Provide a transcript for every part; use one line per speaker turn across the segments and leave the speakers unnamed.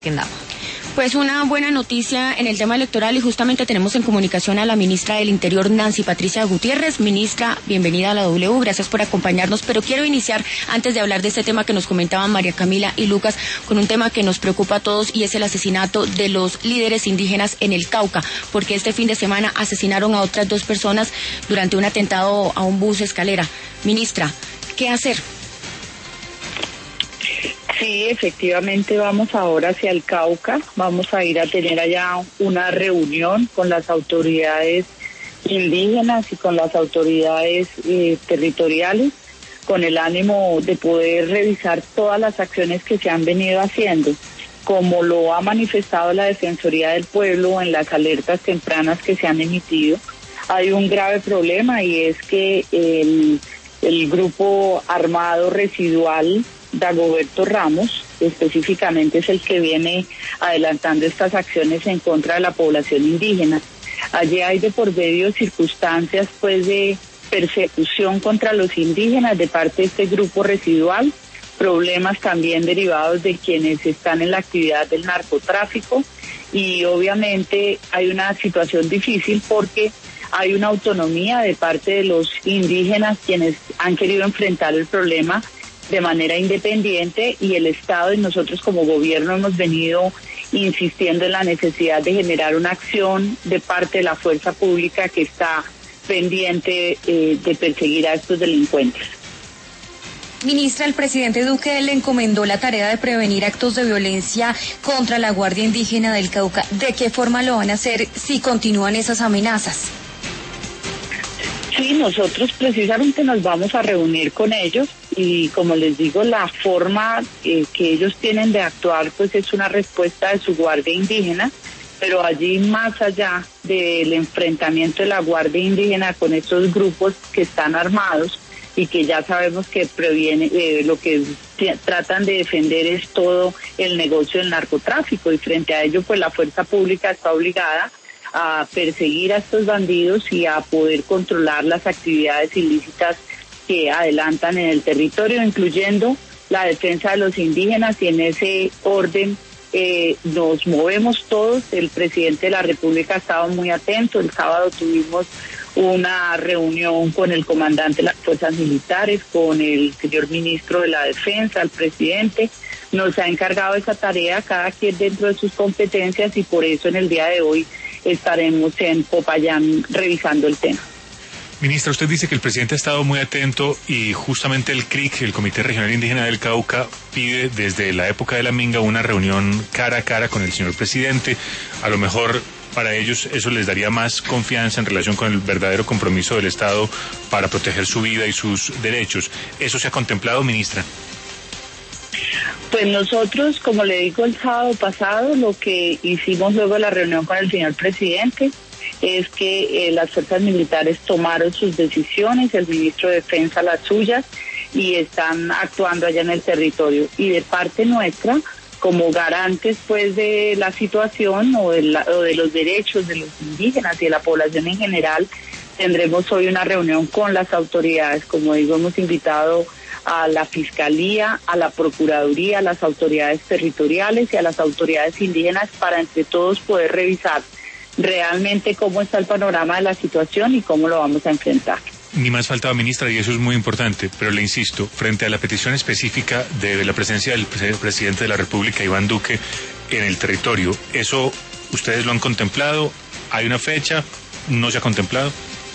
Pues una buena noticia en el tema electoral y justamente tenemos en comunicación a la ministra del Interior, Nancy Patricia Gutiérrez. Ministra, bienvenida a la W, gracias por acompañarnos, pero quiero iniciar, antes de hablar de este tema que nos comentaban María Camila y Lucas, con un tema que nos preocupa a todos y es el asesinato de los líderes indígenas en el Cauca, porque este fin de semana asesinaron a otras 2 personas durante un atentado a un bus escalera. Ministra, ¿qué hacer?
Sí, efectivamente vamos ahora hacia el Cauca, vamos a ir a tener allá una reunión con las autoridades indígenas y con las autoridades territoriales, con el ánimo de poder revisar todas las acciones que se han venido haciendo, como lo ha manifestado la Defensoría del Pueblo en las alertas tempranas que se han emitido. Hay un grave problema y es que el grupo armado residual Dagoberto Ramos, específicamente es el que viene adelantando estas acciones en contra de la población indígena. Allí hay de por medio circunstancias pues de persecución contra los indígenas de parte de este grupo residual, problemas también derivados de quienes están en la actividad del narcotráfico y obviamente hay una situación difícil porque hay una autonomía de parte de los indígenas quienes han querido enfrentar el problema de manera independiente y el Estado y nosotros como gobierno hemos venido insistiendo en la necesidad de generar una acción de parte de la fuerza pública que está pendiente de perseguir a estos delincuentes.
Ministra, el presidente Duque le encomendó la tarea de prevenir actos de violencia contra la Guardia Indígena del Cauca. ¿De qué forma lo van a hacer si continúan esas amenazas?
Sí, nosotros precisamente nos vamos a reunir con ellos y como les digo, la forma que ellos tienen de actuar pues es una respuesta de su Guardia Indígena, pero allí más allá del enfrentamiento de la Guardia Indígena con estos grupos que están armados y que ya sabemos que lo que tratan de defender es todo el negocio del narcotráfico y frente a ello pues la fuerza pública está obligada a perseguir a estos bandidos y a poder controlar las actividades ilícitas que adelantan en el territorio, incluyendo la defensa de los indígenas y en ese orden nos movemos todos. El presidente de la República ha estado muy atento. El sábado tuvimos una reunión con el comandante de las fuerzas militares, con el señor ministro de la Defensa, el presidente. Nos ha encargado esa tarea, cada quien dentro de sus competencias y por eso en el día de hoy estaremos en Popayán revisando el tema.
Ministra, usted dice que el presidente ha estado muy atento y justamente el CRIC, el Comité Regional Indígena del Cauca, pide desde la época de la Minga una reunión cara a cara con el señor presidente. A lo mejor para ellos eso les daría más confianza en relación con el verdadero compromiso del Estado para proteger su vida y sus derechos. ¿Eso se ha contemplado, ministra?
Pues nosotros, como le digo el sábado pasado, lo que hicimos luego de la reunión con el señor presidente es que las fuerzas militares tomaron sus decisiones, el ministro de Defensa las suyas y están actuando allá en el territorio. Y de parte nuestra, como garantes pues de la situación o de los derechos de los indígenas y de la población en general, tendremos hoy una reunión con las autoridades. Como digo, hemos invitado a la Fiscalía, a la Procuraduría, a las autoridades territoriales y a las autoridades indígenas para entre todos poder revisar realmente cómo está el panorama de la situación y cómo lo vamos a enfrentar.
Ni más faltaba, ministra, y eso es muy importante, pero le insisto, frente a la petición específica de la presencia del presidente de la República, Iván Duque, en el territorio, ¿eso ustedes lo han contemplado? ¿Hay una fecha? ¿No se ha contemplado?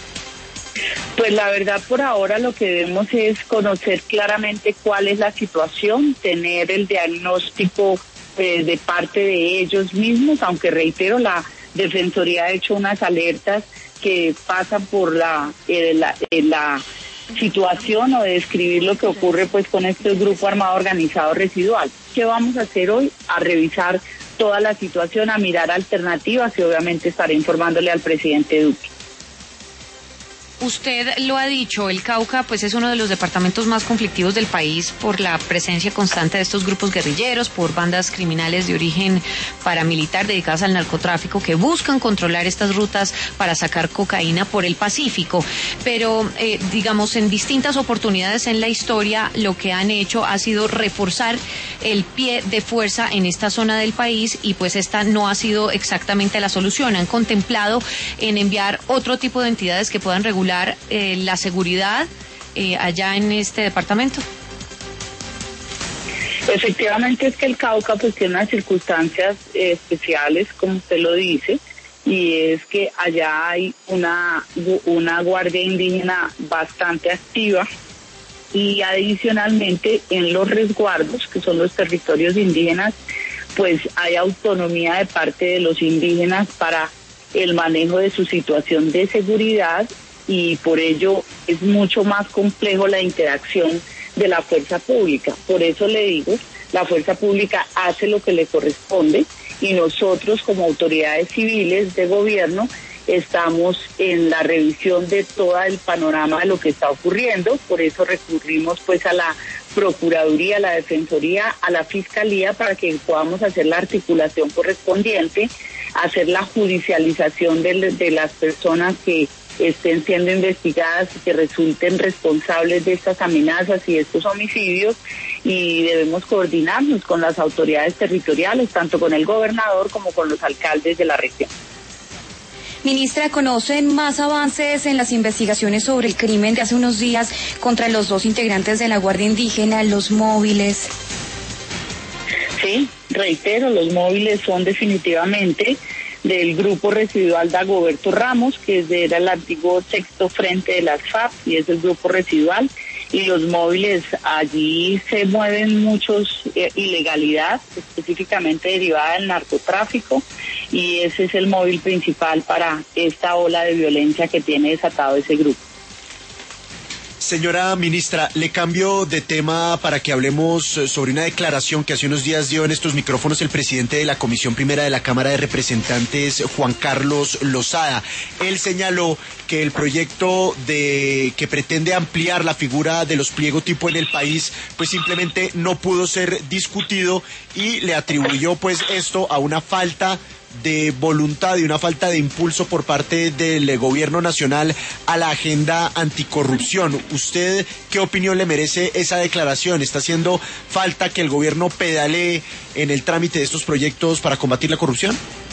Pues la verdad por ahora lo que debemos es conocer claramente cuál es la situación, tener el diagnóstico de parte de ellos mismos, aunque reitero, la Defensoría ha hecho unas alertas que pasan por la situación o de describir lo que ocurre pues con este grupo armado organizado residual. ¿Qué vamos a hacer hoy? A revisar toda la situación, a mirar alternativas y obviamente estaré informándole al presidente Duque.
Usted lo ha dicho, el Cauca pues es uno de los departamentos más conflictivos del país por la presencia constante de estos grupos guerrilleros, por bandas criminales de origen paramilitar dedicadas al narcotráfico que buscan controlar estas rutas para sacar cocaína por el Pacífico. Pero digamos, en distintas oportunidades en la historia lo que han hecho ha sido reforzar el pie de fuerza en esta zona del país y pues esta no ha sido exactamente la solución. Han contemplado en enviar otro tipo de entidades que puedan regular la seguridad allá en este departamento.
Efectivamente es que el Cauca pues tiene unas circunstancias especiales, como usted lo dice, y es que allá hay una guardia indígena bastante activa y adicionalmente en los resguardos, que son los territorios indígenas, pues hay autonomía de parte de los indígenas para el manejo de su situación de seguridad y por ello es mucho más complejo la interacción de la fuerza pública. Por eso le digo, la fuerza pública hace lo que le corresponde y nosotros como autoridades civiles de gobierno estamos en la revisión de todo el panorama de lo que está ocurriendo. Por eso recurrimos pues a la Procuraduría, a la Defensoría, a la Fiscalía para que podamos hacer la articulación correspondiente, hacer la judicialización de las personas que estén siendo investigadas y que resulten responsables de estas amenazas y de estos homicidios, y debemos coordinarnos con las autoridades territoriales, tanto con el gobernador como con los alcaldes de la región.
Ministra, ¿conocen más avances en las investigaciones sobre el crimen de hace unos días contra los 2 integrantes de la Guardia Indígena, los móviles?
Sí, reitero, los móviles son definitivamente del grupo residual Dagoberto Ramos, que era el antiguo sexto frente de las FARC y es el grupo residual, y los móviles allí se mueven muchos ilegalidad, específicamente derivada del narcotráfico, y ese es el móvil principal para esta ola de violencia que tiene desatado ese grupo.
Señora ministra, le cambio de tema para que hablemos sobre una declaración que hace unos días dio en estos micrófonos el presidente de la Comisión Primera de la Cámara de Representantes, Juan Carlos Lozada. Él señaló que el proyecto que pretende ampliar la figura de los pliego tipo en el país, pues simplemente no pudo ser discutido y le atribuyó pues esto a una falta de voluntad y una falta de impulso por parte del gobierno nacional a la agenda anticorrupción. ¿Usted qué opinión le merece esa declaración? ¿Está haciendo falta que el gobierno pedalee en el trámite de estos proyectos para combatir la corrupción?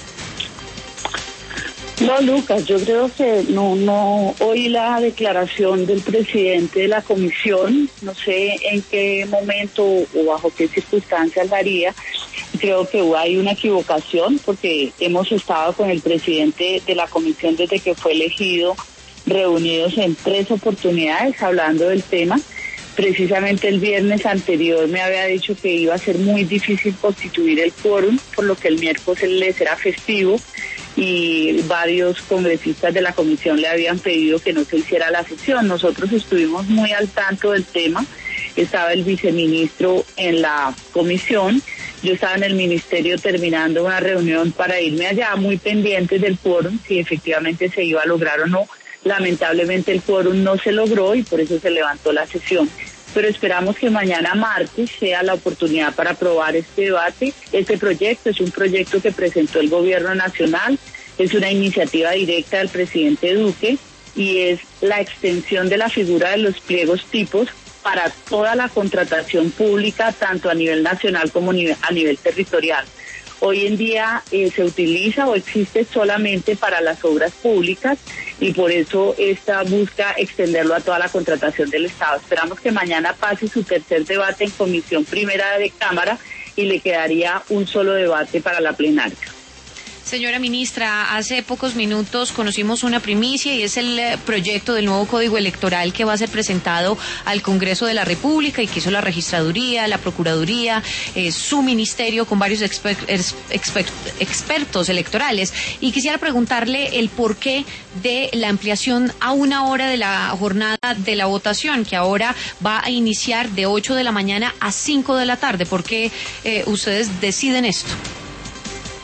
No, Lucas, yo creo que no oí la declaración del presidente de la comisión, no sé en qué momento o bajo qué circunstancias la haría. Creo que hay una equivocación porque hemos estado con el presidente de la comisión desde que fue elegido, reunidos en 3 oportunidades hablando del tema. Precisamente el viernes anterior me había dicho que iba a ser muy difícil constituir el quórum, por lo que el miércoles era festivo y varios congresistas de la comisión le habían pedido que no se hiciera la sesión. Nosotros estuvimos muy al tanto del tema, estaba el viceministro en la comisión, yo estaba en el ministerio terminando una reunión para irme allá, muy pendientes del quórum, si efectivamente se iba a lograr o no. Lamentablemente el quórum no se logró y por eso se levantó la sesión. Pero esperamos que mañana martes sea la oportunidad para aprobar este debate. Este proyecto es un proyecto que presentó el gobierno nacional, es una iniciativa directa del presidente Duque y es la extensión de la figura de los pliegos tipos para toda la contratación pública, tanto a nivel nacional como a nivel territorial. Hoy en día se utiliza o existe solamente para las obras públicas y por eso esta busca extenderlo a toda la contratación del Estado. Esperamos que mañana pase su tercer debate en Comisión Primera de Cámara y le quedaría un solo debate para la plenaria.
Señora ministra, hace pocos minutos conocimos una primicia y es el proyecto del nuevo Código Electoral que va a ser presentado al Congreso de la República y que hizo la Registraduría, la Procuraduría, su ministerio con varios expertos electorales. Y quisiera preguntarle el porqué de la ampliación a 1 hora de la jornada de la votación, que ahora va a iniciar de 8 de la mañana a 5 de la tarde. ¿Por qué ustedes deciden esto?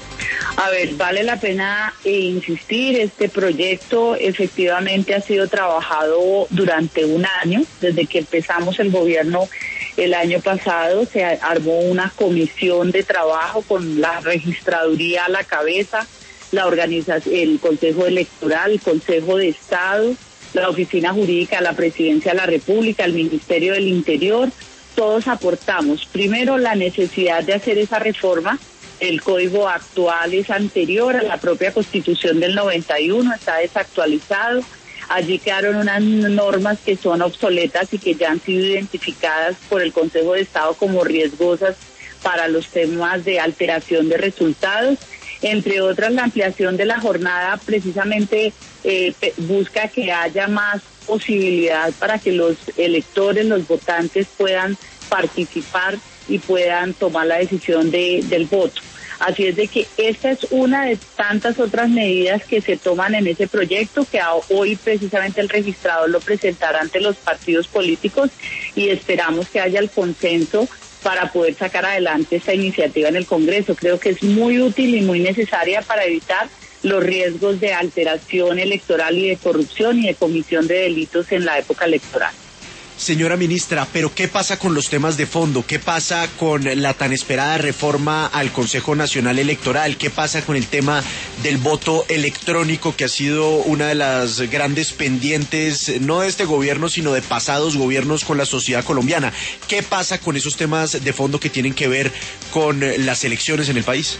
A ver, vale la pena insistir, este proyecto efectivamente ha sido trabajado durante un año, desde que empezamos el gobierno el año pasado, se armó una comisión de trabajo con la registraduría a la cabeza, la organización, el Consejo Electoral, el Consejo de Estado, la Oficina Jurídica, la Presidencia de la República, el Ministerio del Interior. Todos aportamos, primero, la necesidad de hacer esa reforma. El código actual es anterior a la propia Constitución del 91, está desactualizado. Allí quedaron unas normas que son obsoletas y que ya han sido identificadas por el Consejo de Estado como riesgosas para los temas de alteración de resultados. Entre otras, la ampliación de la jornada precisamente busca que haya más posibilidad para que los electores, los votantes puedan participar y puedan tomar la decisión del voto. Así es de que esta es una de tantas otras medidas que se toman en ese proyecto, que hoy precisamente el registrador lo presentará ante los partidos políticos y esperamos que haya el consenso para poder sacar adelante esta iniciativa en el Congreso. Creo que es muy útil y muy necesaria para evitar los riesgos de alteración electoral y de corrupción y de comisión de delitos en la época electoral.
Señora ministra, pero ¿qué pasa con los temas de fondo? ¿Qué pasa con la tan esperada reforma al Consejo Nacional Electoral? ¿Qué pasa con el tema del voto electrónico, que ha sido una de las grandes pendientes, no de este gobierno, sino de pasados gobiernos con la sociedad colombiana? ¿Qué pasa con esos temas de fondo que tienen que ver con las elecciones en el país?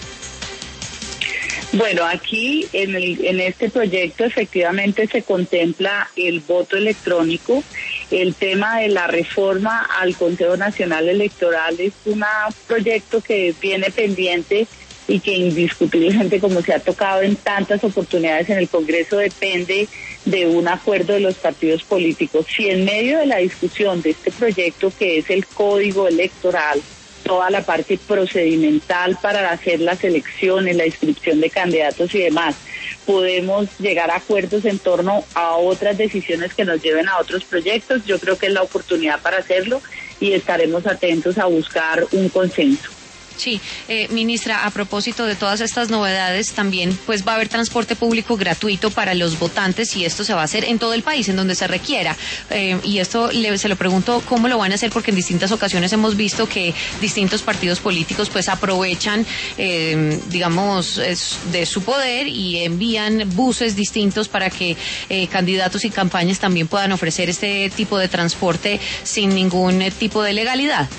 Bueno, aquí en este proyecto efectivamente se contempla el voto electrónico. El tema de la reforma al Consejo Nacional Electoral es un proyecto que viene pendiente y que indiscutiblemente, como se ha tocado en tantas oportunidades en el Congreso, depende de un acuerdo de los partidos políticos. Si en medio de la discusión de este proyecto, que es el Código Electoral, toda la parte procedimental para hacer las elecciones, la inscripción de candidatos y demás, podemos llegar a acuerdos en torno a otras decisiones que nos lleven a otros proyectos, yo creo que es la oportunidad para hacerlo y estaremos atentos a buscar un consenso.
Sí, ministra, a propósito de todas estas novedades, también pues va a haber transporte público gratuito para los votantes y esto se va a hacer en todo el país, en donde se requiera. Y esto se lo pregunto, ¿cómo lo van a hacer? Porque en distintas ocasiones hemos visto que distintos partidos políticos pues aprovechan, digamos, de su poder y envían buses distintos para que candidatos y campañas también puedan ofrecer este tipo de transporte sin ningún tipo de legalidad.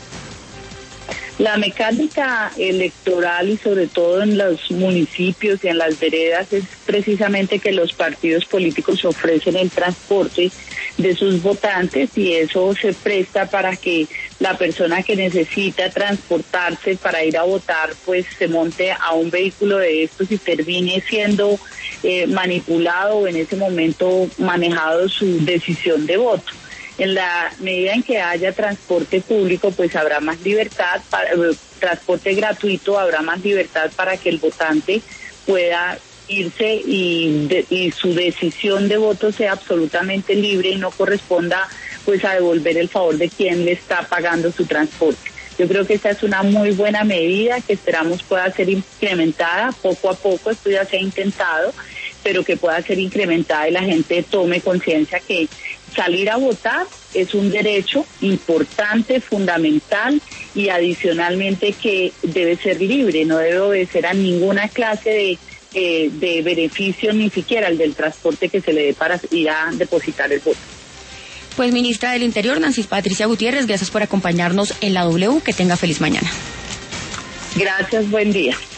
La mecánica electoral y sobre todo en los municipios y en las veredas es precisamente que los partidos políticos ofrecen el transporte de sus votantes y eso se presta para que la persona que necesita transportarse para ir a votar pues se monte a un vehículo de estos y termine siendo manipulado o en ese momento manejado su decisión de voto. En la medida en que haya transporte público, pues habrá más libertad, transporte gratuito, habrá más libertad para que el votante pueda irse y su decisión de voto sea absolutamente libre y no corresponda pues a devolver el favor de quien le está pagando su transporte. Yo creo que esta es una muy buena medida que esperamos pueda ser incrementada poco a poco, esto ya se ha intentado, pero que pueda ser incrementada y la gente tome conciencia que salir a votar es un derecho importante, fundamental y adicionalmente que debe ser libre, no debe obedecer a ninguna clase de beneficio, ni siquiera el del transporte que se le dé para ir a depositar el voto.
Pues ministra del Interior, Nancy Patricia Gutiérrez, gracias por acompañarnos en la W, que tenga feliz mañana.
Gracias, buen día.